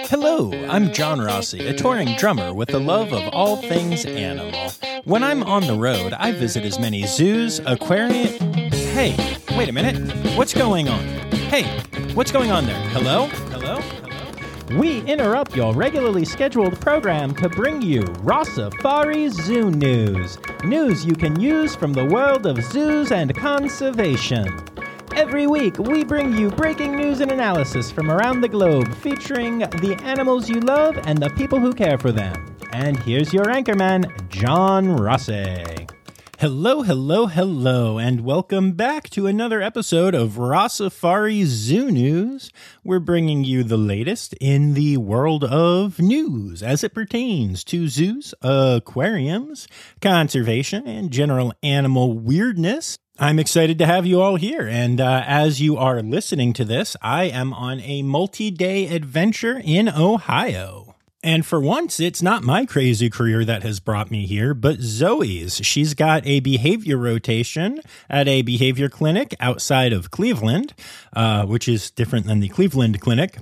Hello, I'm John Rossi, a touring drummer with a love of all things animal. When I'm on the road, I visit as many zoos, aquariums... Hey, wait a minute. What's going on? Hey, what's going on there? Hello? Hello? Hello? We interrupt your regularly scheduled program to bring you Rossafari Zoo News. News you can use from the world of zoos and conservation. Every week, we bring you breaking news and analysis from around the globe, featuring the animals you love and the people who care for them. And here's your anchorman, John Rossi. Hello, hello, hello, and welcome back to another episode of Rossafari Zoo News. We're bringing you the latest in the world of news as it pertains to zoos, aquariums, conservation, and general animal weirdness. I'm excited to have you all here, and as you are listening to this, I am on a multi-day adventure in Ohio. And for once, it's not my crazy career that has brought me here, but Zoe's. She's got a behavior rotation at a behavior clinic outside of Cleveland, which is different than the Cleveland Clinic.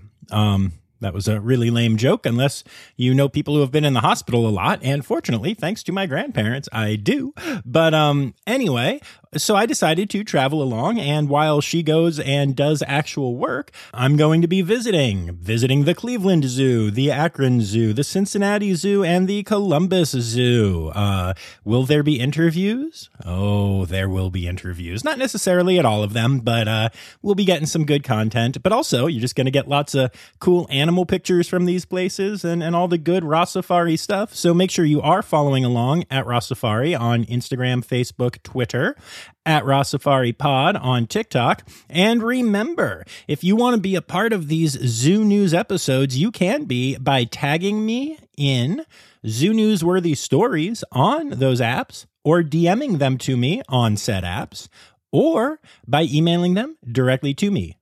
That was a really lame joke, unless you know people who have been in the hospital a lot. And fortunately, thanks to my grandparents, I do. But anyway, so I decided to travel along. And while she goes and does actual work, I'm going to be visiting the Cleveland Zoo, the Akron Zoo, the Cincinnati Zoo, and the Columbus Zoo. Will there be interviews? Oh, there will be interviews. Not necessarily at all of them, but we'll be getting some good content. But also, you're just going to get lots of cool animal pictures from these places and all the good Rossafari stuff. So make sure you are following along at Rossafari on Instagram, Facebook, Twitter, at Rossafari Pod on TikTok. And remember, if you want to be a part of these Zoo News episodes, you can be by tagging me in Zoo News-worthy stories on those apps or DMing them to me on said apps, or by emailing them directly to me,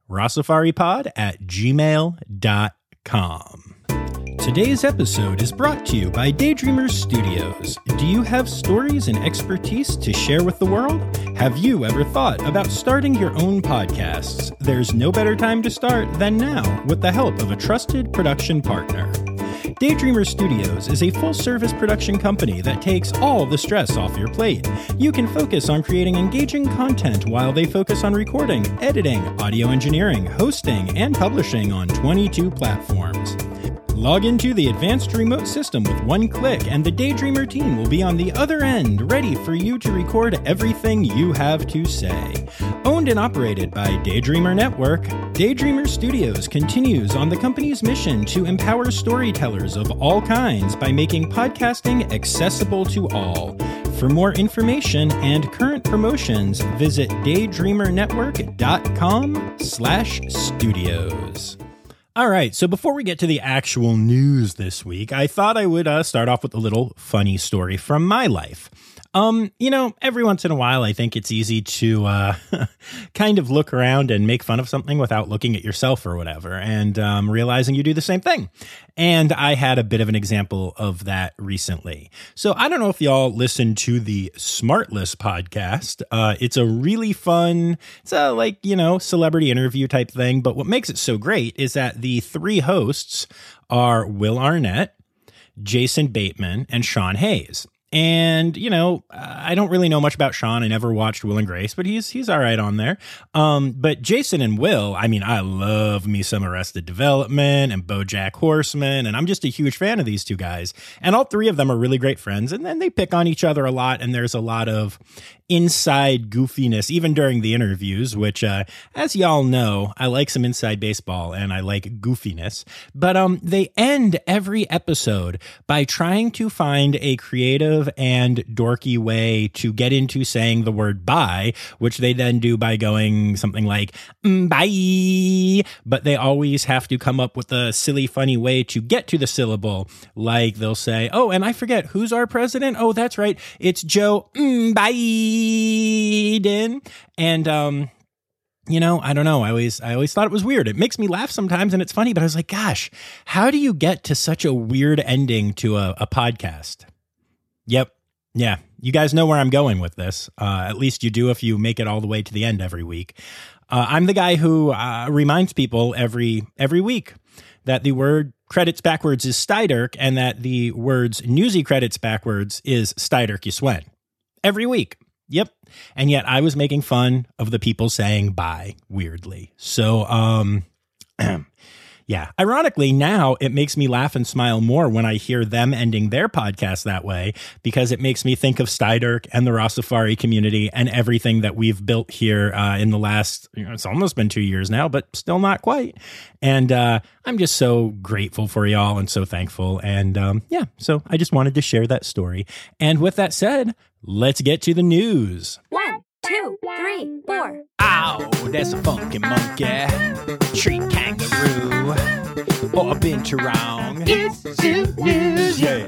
rossafaripod@gmail.com. Today's episode is brought to you by Daydreamers Studios. Do you have stories and expertise to share with the world? Have you ever thought about starting your own podcasts? There's no better time to start than now with the help of a trusted production partner. Daydreamer Studios is a full-service production company that takes all the stress off your plate. You can focus on creating engaging content while they focus on recording, editing, audio engineering, hosting, and publishing on 22 platforms. Log into the advanced remote system with one click, and the Daydreamer team will be on the other end, ready for you to record everything you have to say. Owned and operated by Daydreamer Network, Daydreamer Studios continues on the company's mission to empower storytellers of all kinds by making podcasting accessible to all. For more information and current promotions, visit daydreamernetwork.com/studios. All right, so before we get to the actual news this week, I thought I would start off with a little funny story from my life. Every once in a while, I think it's easy to kind of look around and make fun of something without looking at yourself or whatever, and realizing you do the same thing. And I had a bit of an example of that recently. So I don't know if y'all listen to the Smartless podcast. It's a really fun, it's a celebrity interview type thing. But what makes it so great is that the three hosts are Will Arnett, Jason Bateman, and Sean Hayes. And, I don't really know much about Sean. I never watched Will and Grace, but he's all right on there. But Jason and Will, I love me some Arrested Development and BoJack Horseman, and I'm just a huge fan of these two guys. And all three of them are really great friends, and then they pick on each other a lot, and there's a lot of inside goofiness, even during the interviews, which, as y'all know, I like some inside baseball, and I like goofiness. But they end every episode by trying to find a creative and dorky way to get into saying the word bye, which they then do by going something like bye, but they always have to come up with a silly, funny way to get to the syllable. Like they'll say, oh, and I forget, who's our president? Oh, that's right, it's Joe Biden. And I don't know. I always thought it was weird. It makes me laugh sometimes and it's funny, but I was like, gosh, how do you get to such a weird ending to a podcast? Yep. Yeah. You guys know where I'm going with this. At least you do if you make it all the way to the end every week. I'm the guy who reminds people every week that the word credits backwards is Steiderk and that the words Newsy credits backwards is Steiderk Yuswen. Every week. Yep. And yet I was making fun of the people saying bye weirdly. So, yeah. Ironically, now it makes me laugh and smile more when I hear them ending their podcast that way, because it makes me think of Steiderk and the Rossafari community and everything that we've built here in the last, it's almost been 2 years now, but still not quite. And I'm just so grateful for y'all and so thankful. And yeah, so I just wanted to share that story. And with that said, let's get to the news. 1, 2, 3, 4. Ow, that's a funky monkey, tree kangaroo, or a binturong. It's Zoo News. Yeah.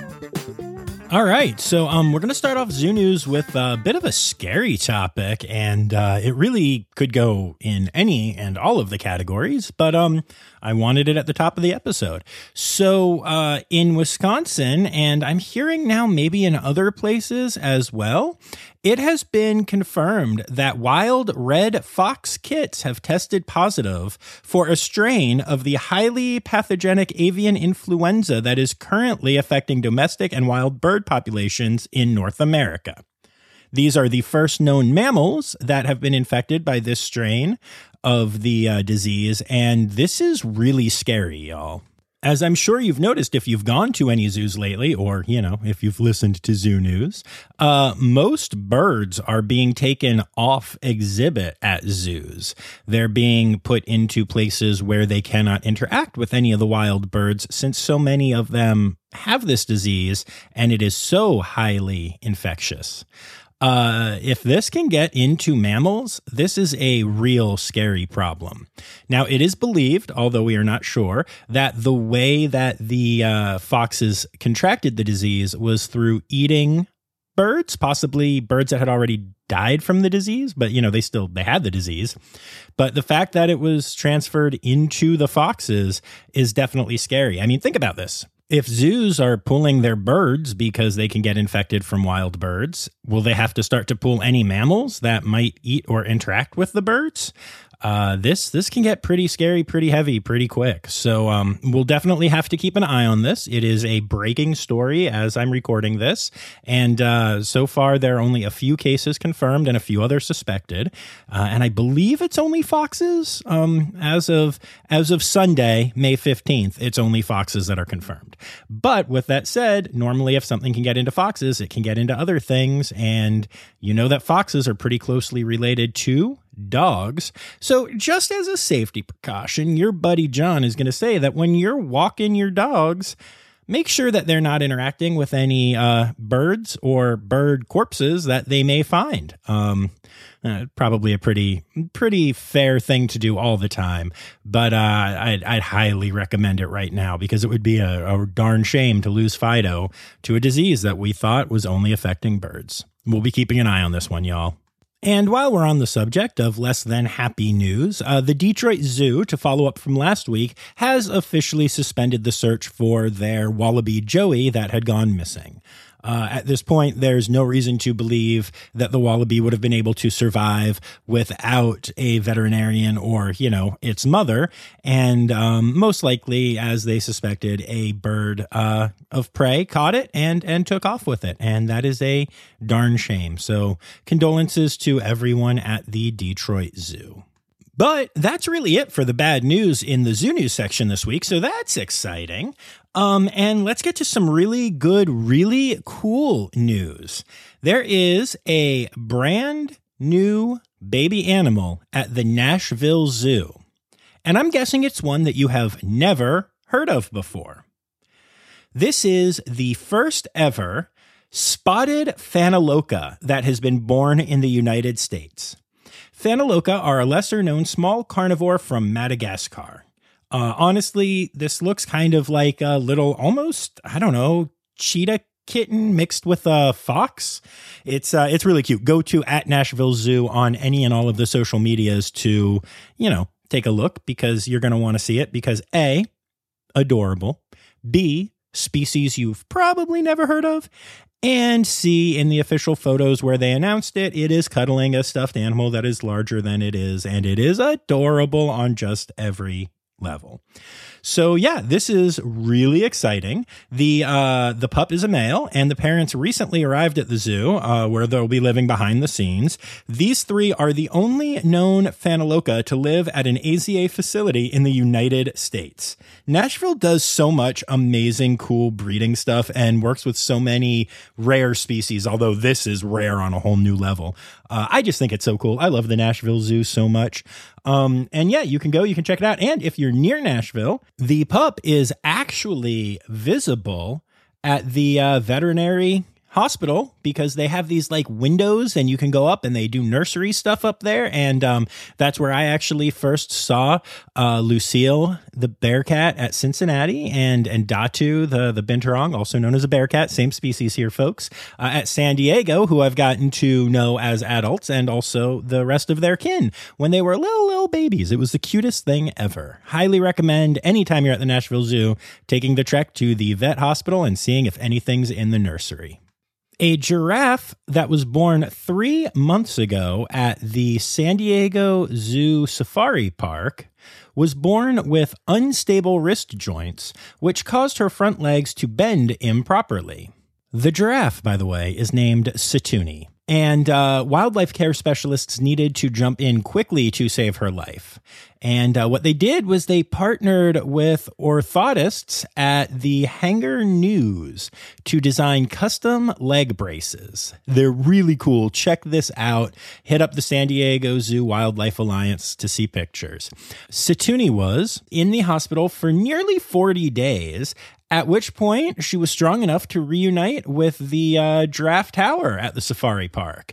All right, so we're going to start off Zoo News with a bit of a scary topic, and it really could go in any and all of the categories, but I wanted it at the top of the episode. So in Wisconsin, and I'm hearing now maybe in other places as well, it has been confirmed that wild red fox kits have tested positive for a strain of the highly pathogenic avian influenza that is currently affecting domestic and wild bird populations in North America. These are the first known mammals that have been infected by this strain of the disease, and this is really scary, y'all. As I'm sure you've noticed if you've gone to any zoos lately, or, if you've listened to Zoo News, most birds are being taken off exhibit at zoos. They're being put into places where they cannot interact with any of the wild birds, since so many of them have this disease and it is so highly infectious. If this can get into mammals, this is a real scary problem. Now, it is believed, although we are not sure, that the way that the foxes contracted the disease was through eating birds, possibly birds that had already died from the disease, but they had the disease. But the fact that it was transferred into the foxes is definitely scary. I mean, think about this. If zoos are pulling their birds because they can get infected from wild birds, will they have to start to pull any mammals that might eat or interact with the birds? This can get pretty scary, pretty heavy, pretty quick. So we'll definitely have to keep an eye on this. It is a breaking story as I'm recording this. And so far, there are only a few cases confirmed and a few others suspected. And I believe it's only foxes. As of Sunday, May 15th, it's only foxes that are confirmed. But with that said, normally if something can get into foxes, it can get into other things. And you know that foxes are pretty closely related to dogs. So just as a safety precaution, your buddy John is going to say that when you're walking your dogs, make sure that they're not interacting with any birds or bird corpses that they may find. Probably a pretty fair thing to do all the time, but I'd highly recommend it right now, because it would be a darn shame to lose Fido to a disease that we thought was only affecting birds. We'll be keeping an eye on this one, y'all. And while we're on the subject of less than happy news, the Detroit Zoo, to follow up from last week, has officially suspended the search for their wallaby Joey that had gone missing. At this point, there's no reason to believe that the wallaby would have been able to survive without a veterinarian or, its mother. And most likely, as they suspected, a bird of prey caught it and took off with it. And that is a darn shame. So condolences to everyone at the Detroit Zoo. But that's really it for the bad news in the Zoo News section this week, so that's exciting. And let's get to some really good, really cool news. There is a brand new baby animal at the Nashville Zoo, and I'm guessing it's one that you have never heard of before. This is the first ever spotted Phaneroca that has been born in the United States. Phaneroca are a lesser-known small carnivore from Madagascar. Honestly, this looks kind of like a little, almost, cheetah kitten mixed with a fox. It's really cute. Go to @Nashville Zoo on any and all of the social medias to, take a look, because you're going to want to see it, because A, adorable, B, species you've probably never heard of, and C, in the official photos where they announced it, it is cuddling a stuffed animal that is larger than it is, and it is adorable on just every level. So yeah, this is really exciting. The pup is a male, and the parents recently arrived at the zoo, where they'll be living behind the scenes. These three are the only known Phaneroca to live at an AZA facility in the United States. Nashville does so much amazing, cool breeding stuff and works with so many rare species, although this is rare on a whole new level. I just think it's so cool. I love the Nashville Zoo so much. And yeah, you can check it out. And if you're near Nashville, the pup is actually visible at the veterinary hospital because they have these like windows and you can go up and they do nursery stuff up there. And that's where I actually first saw Lucille, the bear cat at Cincinnati, and Datu, the binturong, also known as a bear cat, same species here, folks, at San Diego, who I've gotten to know as adults, and also the rest of their kin when they were little babies. It was the cutest thing ever. Highly recommend anytime you're at the Nashville Zoo, taking the trek to the vet hospital and seeing if anything's in the nursery. A giraffe that was born 3 months ago at the San Diego Zoo Safari Park was born with unstable wrist joints, which caused her front legs to bend improperly. The giraffe, by the way, is named Situni. And wildlife care specialists needed to jump in quickly to save her life. And what they did was they partnered with orthotists at the Hanger News to design custom leg braces. They're really cool. Check this out. Hit up the San Diego Zoo Wildlife Alliance to see pictures. Situni was in the hospital for nearly 40 days, at which point she was strong enough to reunite with the giraffe tower at the safari park.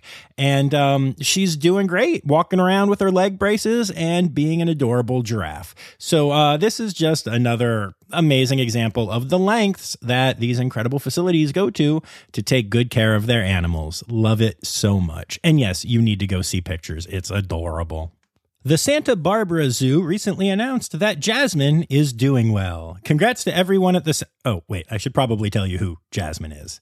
And she's doing great, walking around with her leg braces and being an adorable giraffe. So this is just another amazing example of the lengths that these incredible facilities go to take good care of their animals. Love it so much. And yes, you need to go see pictures. It's adorable. The Santa Barbara Zoo recently announced that Jasmine is doing well. Congrats to everyone at the... Oh, wait, I should probably tell you who Jasmine is.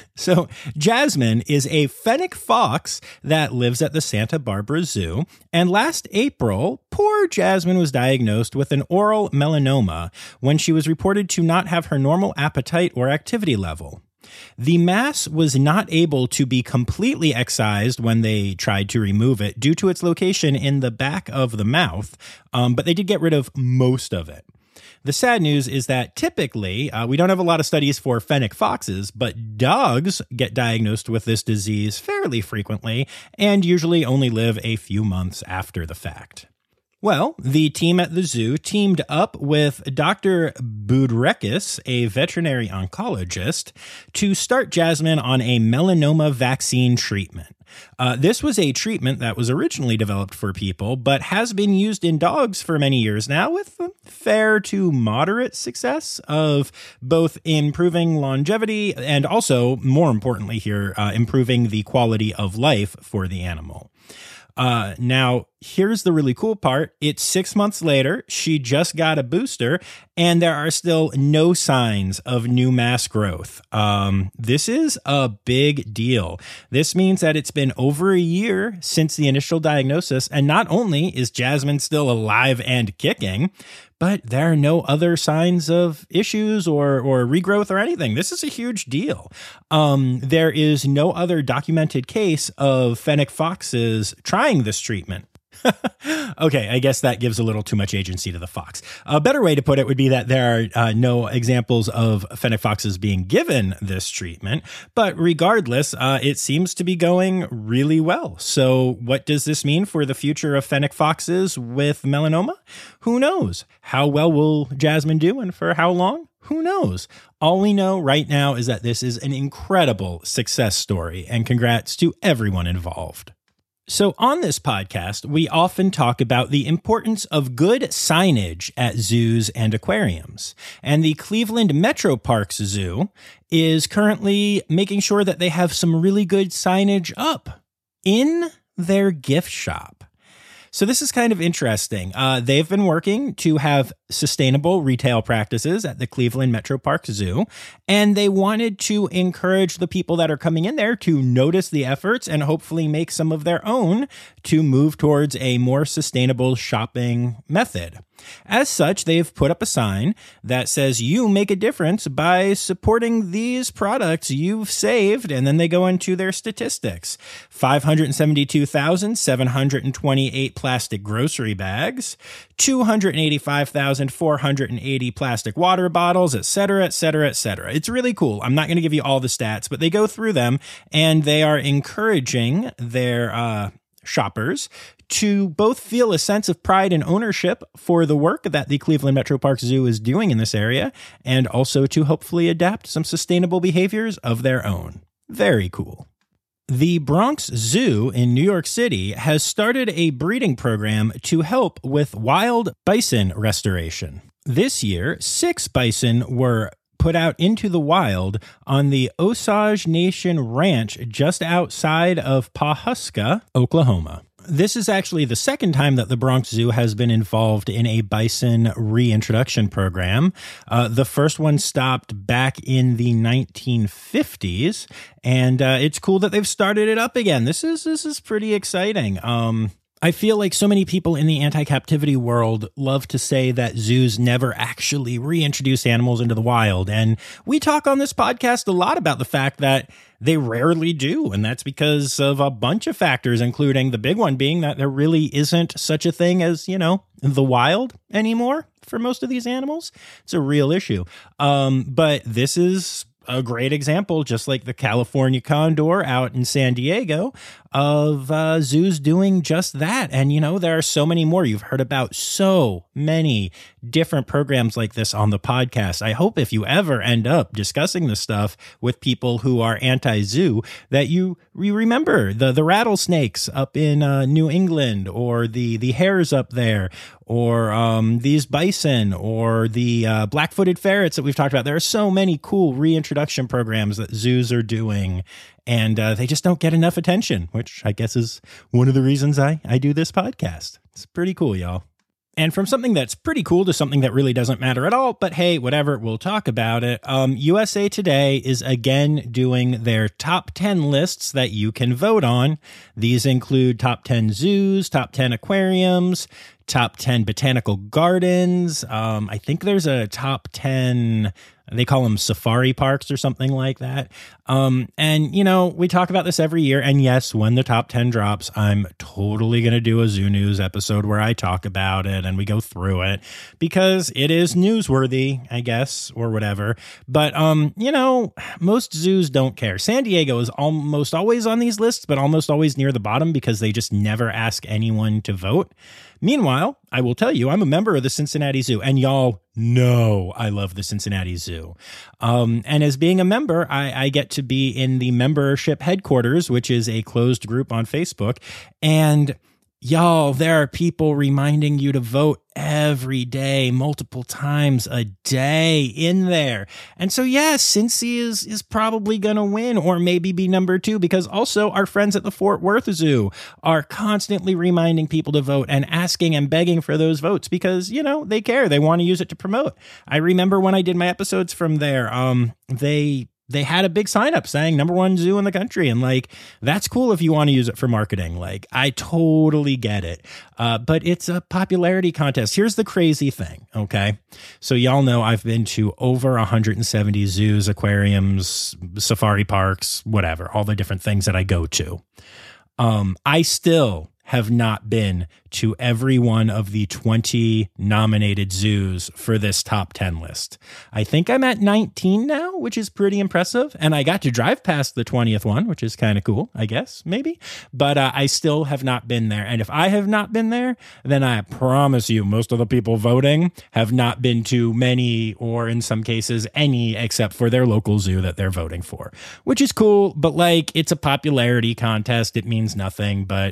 So Jasmine is a fennec fox that lives at the Santa Barbara Zoo. And last April, poor Jasmine was diagnosed with an oral melanoma when she was reported to not have her normal appetite or activity level. The mass was not able to be completely excised when they tried to remove it due to its location in the back of the mouth, but they did get rid of most of it. The sad news is that typically, we don't have a lot of studies for fennec foxes, but dogs get diagnosed with this disease fairly frequently and usually only live a few months after the fact. Well, the team at the zoo teamed up with Dr. Budrekis, a veterinary oncologist, to start Jasmine on a melanoma vaccine treatment. This was a treatment that was originally developed for people, but has been used in dogs for many years now with fair to moderate success of both improving longevity and also, more importantly here, improving the quality of life for the animal. Now, here's the really cool part. It's 6 months later. She just got a booster, and there are still no signs of new mass growth. This is a big deal. This means that it's been over a year since the initial diagnosis, and not only is Jasmine still alive and kicking, but there are no other signs of issues or regrowth or anything. This is a huge deal. There is no other documented case of fennec foxes trying this treatment. Okay, I guess that gives a little too much agency to the fox. A better way to put it would be that there are no examples of fennec foxes being given this treatment, but regardless, it seems to be going really well. So what does this mean for the future of fennec foxes with melanoma? Who knows? How well will Jasmine do and for how long? Who knows? All we know right now is that this is an incredible success story, and congrats to everyone involved. So on this podcast, we often talk about the importance of good signage at zoos and aquariums. And the Cleveland Metro Parks Zoo is currently making sure that they have some really good signage up in their gift shop. So this is kind of interesting. They've been working to have sustainable retail practices at the Cleveland Metro Park Zoo, and they wanted to encourage the people that are coming in there to notice the efforts and hopefully make some of their own to move towards a more sustainable shopping method. As such, they've put up a sign that says you make a difference by supporting these products you've saved, and then they go into their statistics. 572,728 plastic grocery bags, 285,480 plastic water bottles, etc., etc., etc. It's really cool. I'm not going to give you all the stats, but they go through them, and they are encouraging their shoppers to both feel a sense of pride and ownership for the work that the Cleveland Metro Parks Zoo is doing in this area, and also to hopefully adapt some sustainable behaviors of their own. Very cool. The Bronx Zoo in New York City has started a breeding program to help with wild bison restoration. This year, 6 bison were put out into the wild on the Osage Nation Ranch just outside of Pawhuska, Oklahoma. This is actually the second time that the Bronx Zoo has been involved in a bison reintroduction program. The first one stopped back in the 1950s, and it's cool that they've started it up again. This is pretty exciting. I feel like so many people in the anti-captivity world love to say that zoos never actually reintroduce animals into the wild. And we talk on this podcast a lot about the fact that they rarely do. And that's because of a bunch of factors, including the big one being that there really isn't such a thing as, the wild anymore for most of these animals. It's a real issue. But this is a great example, just like the California condor out in San Diego, of zoos doing just that. And, there are so many more. You've heard about so many different programs like this on the podcast. I hope if you ever end up discussing this stuff with people who are anti-zoo, that you remember the rattlesnakes up in New England, or the hares up there, or these bison, or the black-footed ferrets that we've talked about. There are so many cool reintroduction programs that zoos are doing, and they just don't get enough attention, which I guess is one of the reasons I do this podcast. It's pretty cool, y'all. And from something that's pretty cool to something that really doesn't matter at all, but hey, whatever, we'll talk about it. USA Today is again doing their top 10 lists that you can vote on. These include top 10 zoos, top 10 aquariums, top 10 botanical gardens. I think there's a top 10, they call them safari parks or something like that. And, we talk about this every year. And yes, when the top 10 drops, I'm totally going to do a Zoo News episode where I talk about it and we go through it, because it is newsworthy, I guess, or whatever. But, most zoos don't care. San Diego is almost always on these lists, but almost always near the bottom because they just never ask anyone to vote. Meanwhile, I will tell you, I'm a member of the Cincinnati Zoo, and y'all know I love the Cincinnati Zoo. And as being a member, I get to be in the membership headquarters, which is a closed group on Facebook. And y'all, there are people reminding you to vote every day, multiple times a day in there. And so, yes, Cincy is probably going to win, or maybe be number 2, because also our friends at the Fort Worth Zoo are constantly reminding people to vote and asking and begging for those votes because, they care. They want to use it to promote. I remember when I did my episodes from there, they had a big sign up saying #1 zoo in the country. And that's cool if you want to use it for marketing. I totally get it. But it's a popularity contest. Here's the crazy thing. Okay. So y'all know I've been to over 170 zoos, aquariums, safari parks, whatever, all the different things that I go to. I still have not been to every one of the 20 nominated zoos for this top 10 list. I think I'm at 19 now, which is pretty impressive. And I got to drive past the 20th one, which is kind of cool, I guess, maybe. But I still have not been there. And if I have not been there, then I promise you most of the people voting have not been to many, or in some cases, any, except for their local zoo that they're voting for, which is cool. But it's a popularity contest. It means nothing. But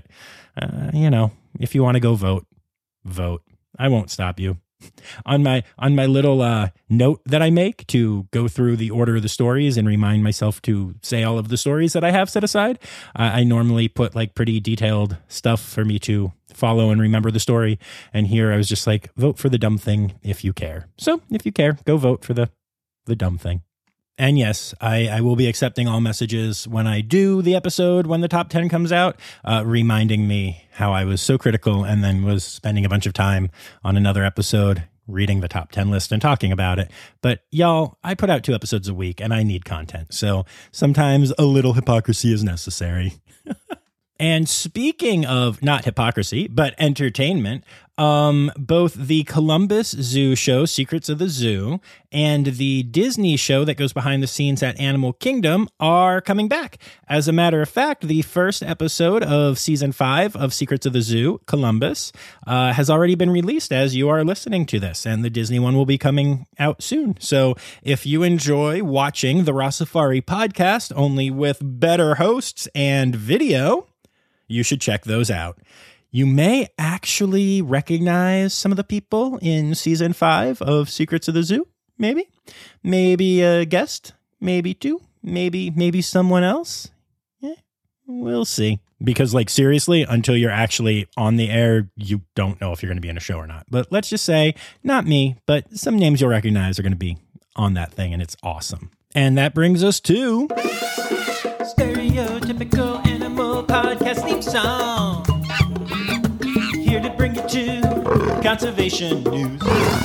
if you want to go vote. I won't stop you. On my little note that I make to go through the order of the stories and remind myself to say all of the stories that I have set aside, I normally put pretty detailed stuff for me to follow and remember the story. And here I was just vote for the dumb thing if you care. So if you care, go vote for the dumb thing. And yes, I will be accepting all messages when I do the episode, when the top 10 comes out, reminding me how I was so critical and then was spending a bunch of time on another episode reading the top 10 list and talking about it. But y'all, I put out 2 episodes a week and I need content. So sometimes a little hypocrisy is necessary. And speaking of not hypocrisy, but entertainment, both the Columbus Zoo show, Secrets of the Zoo, and the Disney show that goes behind the scenes at Animal Kingdom are coming back. As a matter of fact, the first episode of season 5 of Secrets of the Zoo, Columbus, has already been released as you are listening to this, and the Disney one will be coming out soon. So if you enjoy watching the Rossafari podcast, only with better hosts and video, you should check those out. You may actually recognize some of the people in season 5 of Secrets of the Zoo. Maybe a guest, maybe 2, maybe someone else. Yeah, we'll see. Because seriously, until you're actually on the air, you don't know if you're going to be in a show or not. But let's just say, not me, but some names you'll recognize are going to be on that thing, and it's awesome. And that brings us to Stereotypical Animal Podcast theme song. Here to bring you to conservation news.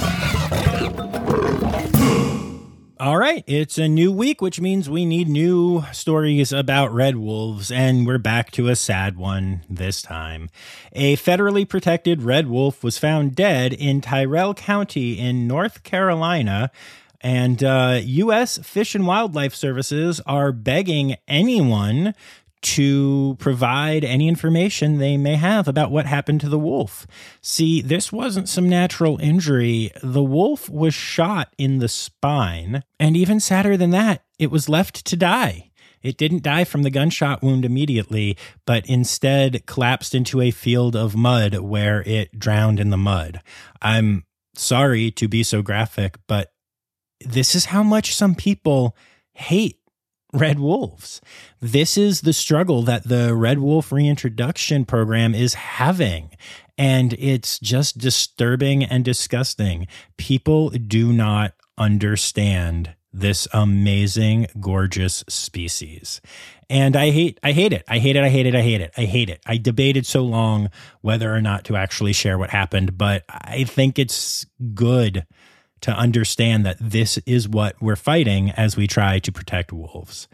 All right, it's a new week, which means we need new stories about red wolves, and we're back to a sad one this time. A federally protected red wolf was found dead in Tyrell County in North Carolina. And U.S. Fish and Wildlife Services are begging anyone to provide any information they may have about what happened to the wolf. See, this wasn't some natural injury. The wolf was shot in the spine. And even sadder than that, it was left to die. It didn't die from the gunshot wound immediately, but instead collapsed into a field of mud where it drowned in the mud. I'm sorry to be so graphic, but this is how much some people hate red wolves. This is the struggle that the Red Wolf Reintroduction Program is having. And it's just disturbing and disgusting. People do not understand this amazing, gorgeous species. And I hate it. I debated so long whether or not to actually share what happened, but I think it's good to understand that this is what we're fighting as we try to protect wolves.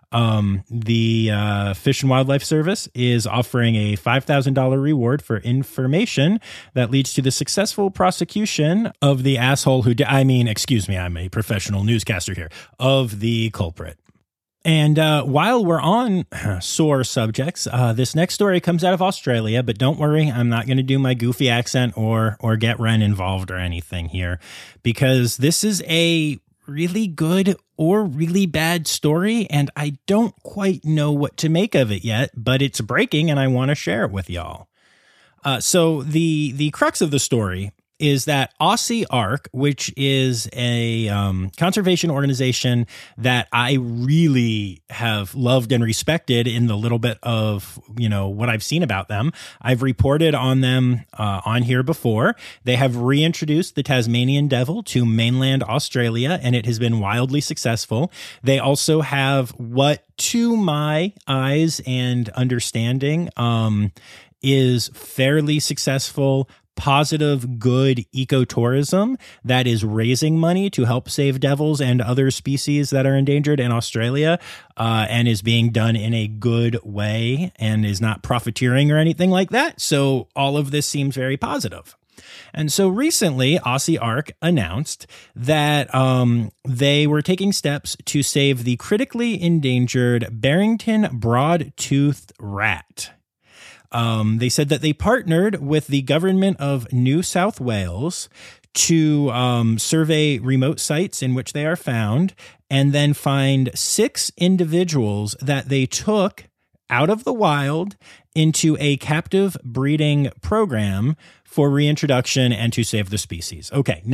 The Fish and Wildlife Service is offering a $5,000 reward for information that leads to the successful prosecution of the asshole who I'm a professional newscaster here, of the culprit. And while we're on sore subjects, this next story comes out of Australia, but don't worry, I'm not going to do my goofy accent or get Ren involved or anything here, because this is a really good or really bad story, and I don't quite know what to make of it yet, but it's breaking and I want to share it with y'all. So the crux of the story is that Aussie Ark, which is a conservation organization that I really have loved and respected in the little bit of, what I've seen about them. I've reported on them on here before. They have reintroduced the Tasmanian devil to mainland Australia, and it has been wildly successful. They also have what, to my eyes and understanding, is fairly successful, positive, good ecotourism that is raising money to help save devils and other species that are endangered in Australia, and is being done in a good way and is not profiteering or anything like that. So all of this seems very positive. And so recently, Aussie Ark announced that they were taking steps to save the critically endangered Barrington broadtoothed rat. They said that they partnered with the government of New South Wales to survey remote sites in which they are found, and then find 6 individuals that they took out of the wild into a captive breeding program for reintroduction and to save the species. Okay, now,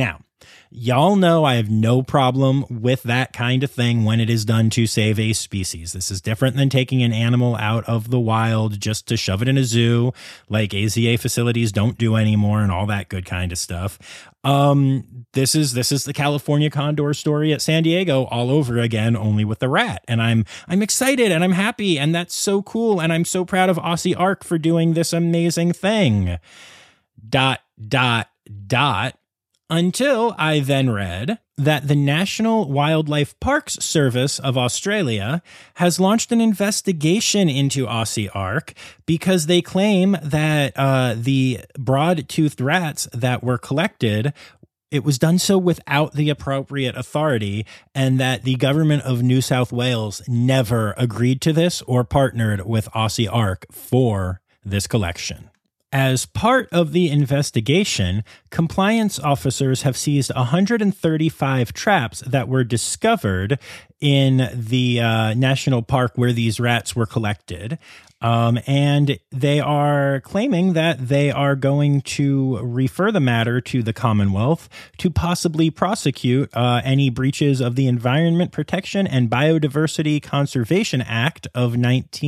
Y'all know I have no problem with that kind of thing when it is done to save a species. This is different than taking an animal out of the wild just to shove it in a zoo, like AZA facilities don't do anymore and all that good kind of stuff. This is the California condor story at San Diego all over again, only with the rat. And I'm excited and I'm happy, and that's so cool. And I'm so proud of Aussie Ark for doing this amazing thing. ... Until I then read that the National Wildlife Parks Service of Australia has launched an investigation into Aussie Ark because they claim that the broad-toothed rats that were collected, it was done so without the appropriate authority, and that the government of New South Wales never agreed to this or partnered with Aussie Ark for this collection. As part of the investigation, compliance officers have seized 135 traps that were discovered in the national park where these rats were collected. And they are claiming that they are going to refer the matter to the Commonwealth to possibly prosecute any breaches of the Environment Protection and Biodiversity Conservation Act of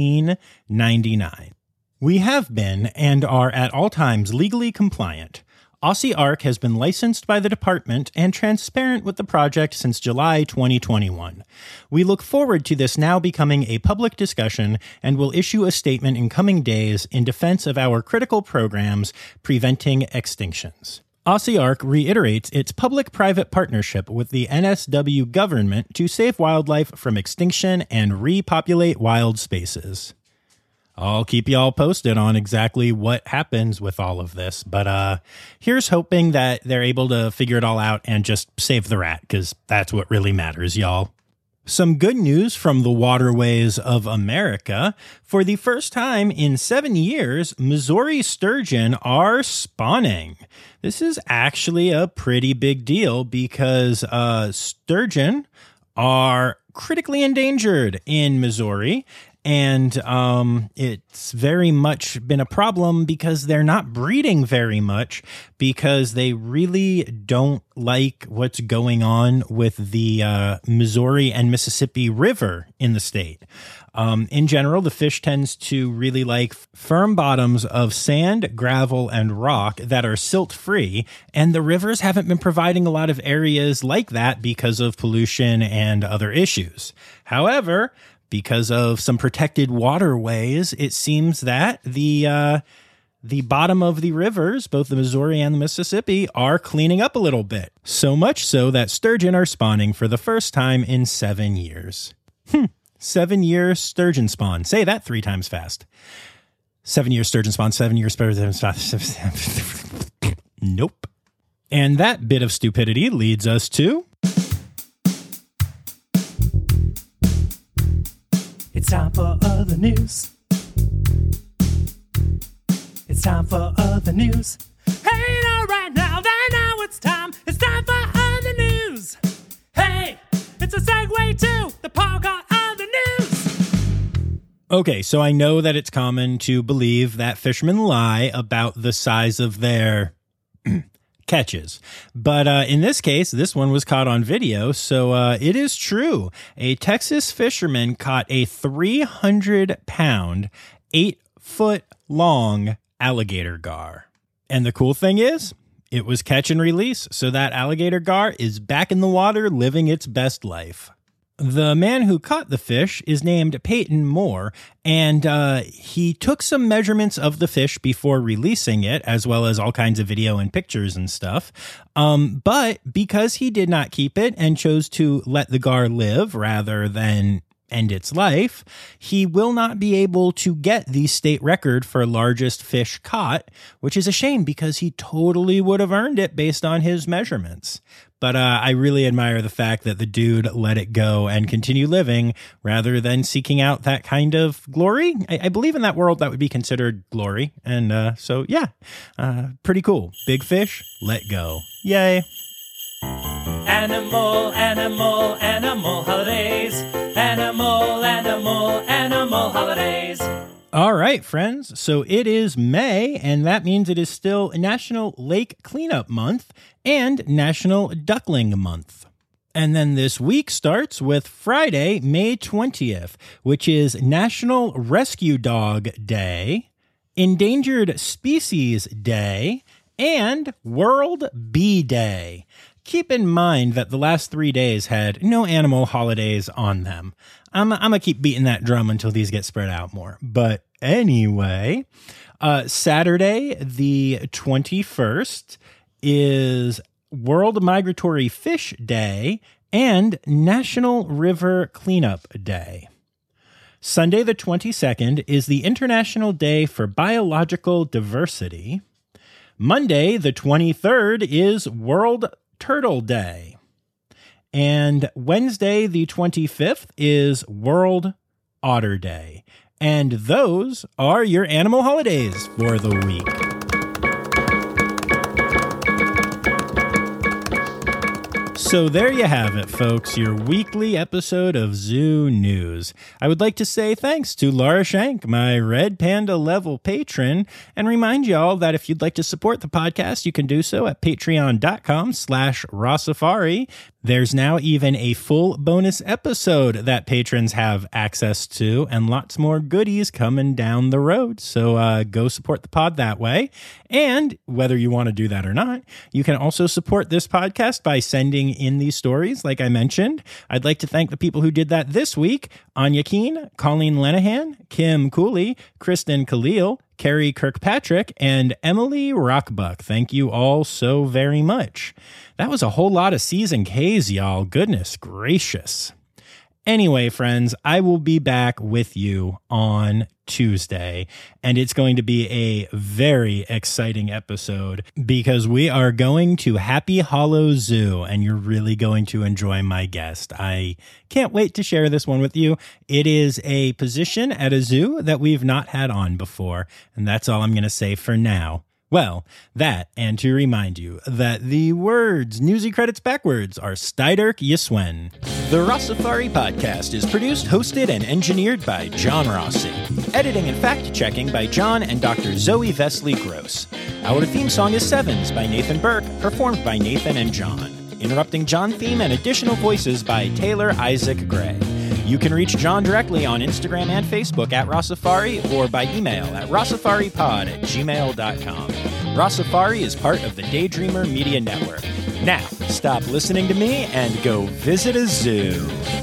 1999. We have been and are at all times legally compliant. Aussie Ark has been licensed by the department and transparent with the project since July 2021. We look forward to this now becoming a public discussion and will issue a statement in coming days in defense of our critical programs preventing extinctions. Aussie Ark reiterates its public-private partnership with the NSW government to save wildlife from extinction and repopulate wild spaces. I'll keep y'all posted on exactly what happens with all of this, but here's hoping that they're able to figure it all out and just save the rat, because that's what really matters, y'all. Some good news from the waterways of America. For the first time in 7 years, Missouri sturgeon are spawning. This is actually a pretty big deal because sturgeon are critically endangered in Missouri. And it's very much been a problem because they're not breeding very much because they really don't like what's going on with the Missouri and Mississippi River in the state. In general, the fish tends to really like firm bottoms of sand, gravel, and rock that are silt-free, and the rivers haven't been providing a lot of areas like that because of pollution and other issues. However, because of some protected waterways, it seems that the bottom of the rivers, both the Missouri and the Mississippi, are cleaning up a little bit. So much so that sturgeon are spawning for the first time in 7 years. 7 years sturgeon spawn. Say that 3 times fast. 7 years sturgeon spawn, 7 years sturgeon spawn. Nope. And that bit of stupidity leads us to... It's time for other news. It's time for other news. Hey, now, right now, it's time. It's time for other news. Hey, it's a segue to the part called other news. Okay, so I know that it's common to believe that fishermen lie about the size of their catches. But in this case, this one was caught on video, so it is true. A Texas fisherman caught a 300-pound, 8-foot-long alligator gar. And the cool thing is, it was catch and release, so that alligator gar is back in the water living its best life. The man who caught the fish is named Peyton Moore, and he took some measurements of the fish before releasing it, as well as all kinds of video and pictures and stuff. But because he did not keep it and chose to let the gar live rather than end its life, he will not be able to get the state record for largest fish caught, which is a shame because he totally would have earned it based on his measurements. But I really admire the fact that the dude let it go and continue living rather than seeking out that kind of glory. I believe in that world that would be considered glory. And so, yeah, pretty cool. Big fish, let go. Yay. Animal, animal, animal holidays. Animal, animal, animal holidays. All right, friends. So it is May, and that means it is still National Lake Cleanup Month. and National Duckling Month. And then this week starts with Friday, May 20th, which is National Rescue Dog Day, Endangered Species Day, and World Bee Day. Keep in mind that the last 3 days had no animal holidays on them. I'm going to keep beating that drum until these get spread out more. But anyway, Saturday, the 21st, is World Migratory Fish Day and National River Cleanup Day. Sunday, the 22nd, is the International Day for Biological Diversity. Monday, the 23rd, is World Turtle Day. And Wednesday, the 25th, is World Otter Day. And those are your animal holidays for the week. So there you have it, folks, your weekly episode of Zoo News. I would like to say thanks to Laura Shank, my Red Panda level patron, and remind y'all that if you'd like to support the podcast, you can do so at patreon.com/Rossafari. There's now even a full bonus episode that patrons have access to and lots more goodies coming down the road. So go support the pod that way. And whether you want to do that or not, you can also support this podcast by sending in these stories, like I mentioned. I'd like to thank the people who did that this week: Anya Keene, Colleen Lenahan, Kim Cooley, Kristen Khalil, Carrie Kirkpatrick, and Emily Rockbuck. Thank you all so very much. That was a whole lot of C's and K's, y'all. Goodness gracious. Anyway, friends, I will be back with you on Tuesday, and it's going to be a very exciting episode because we are going to Happy Hollow Zoo, and you're really going to enjoy my guest. I can't wait to share this one with you. It is a position at a zoo that we've not had on before, and that's all I'm going to say for now. Well, that, and to remind you that the words Newsy Credits Backwards are Steiderk Yiswen. The Rossafari podcast is produced, hosted, and engineered by John Rossi. Editing and fact-checking by John and Dr. Zoe Vesley Gross. Our theme song is Sevens by Nathan Burke, performed by Nathan and John. Interrupting John theme and additional voices by Taylor Isaac Gray. You can reach John directly on Instagram and Facebook at Rossafari or by email at rossafaripod@gmail.com. Rossafari is part of the Daydreamer Media Network. Now, stop listening to me and go visit a zoo.